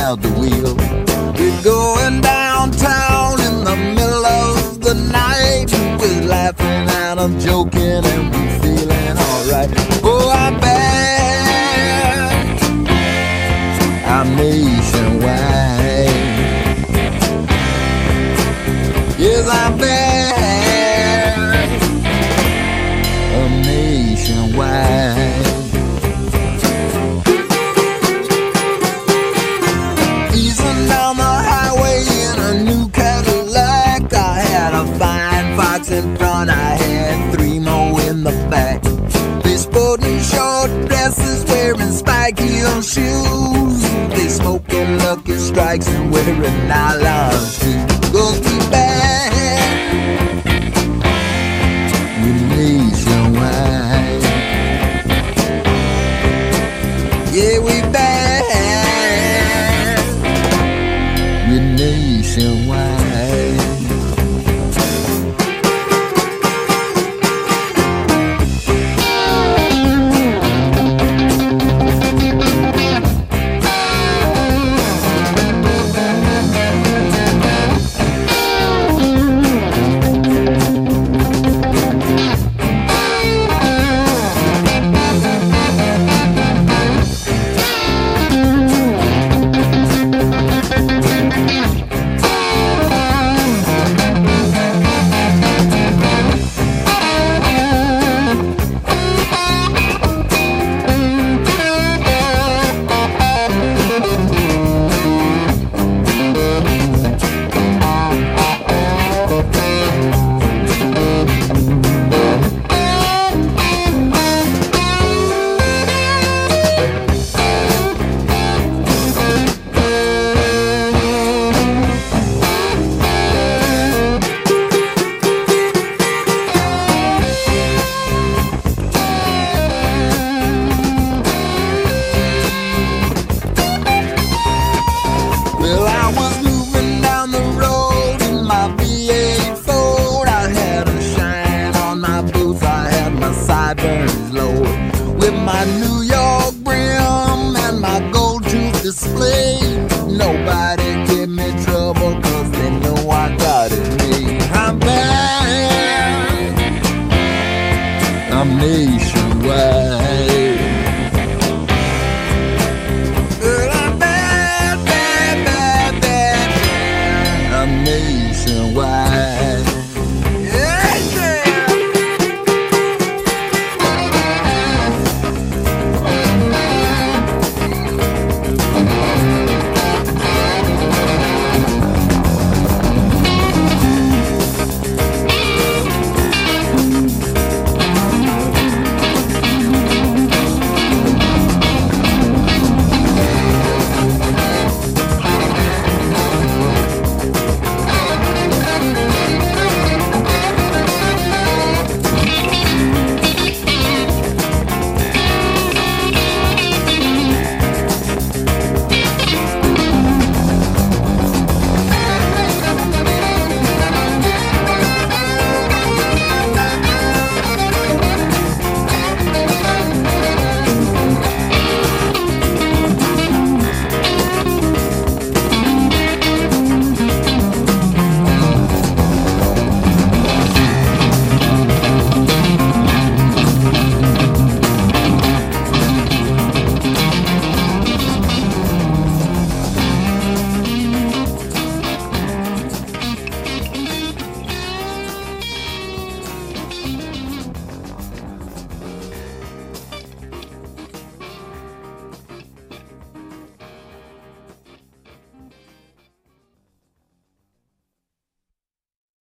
out the wheel. We're going downtown in the middle of the night. We're laughing and I'm joking and we're feeling alright. Oh, I'm back. I'm nationwide. Yes, I'm back. I'm nationwide. Easing down the highway in a new Cadillac. I had a fine fox in front, I had 3 more in the back. They sporting short dresses, wearing spike heel shoes. They smoking Lucky Strikes and wearing nylon shoes. We'll be back. We're nationwide. Yeah, we back. We're nationwide. Well, I was moving down the road in my V8 Ford. I had a shine on my boots, I had my sideburns low. With my New York brim and my gold tooth display. Nobody give me trouble, cause they know I got it made. I'm back. I'm nationwide.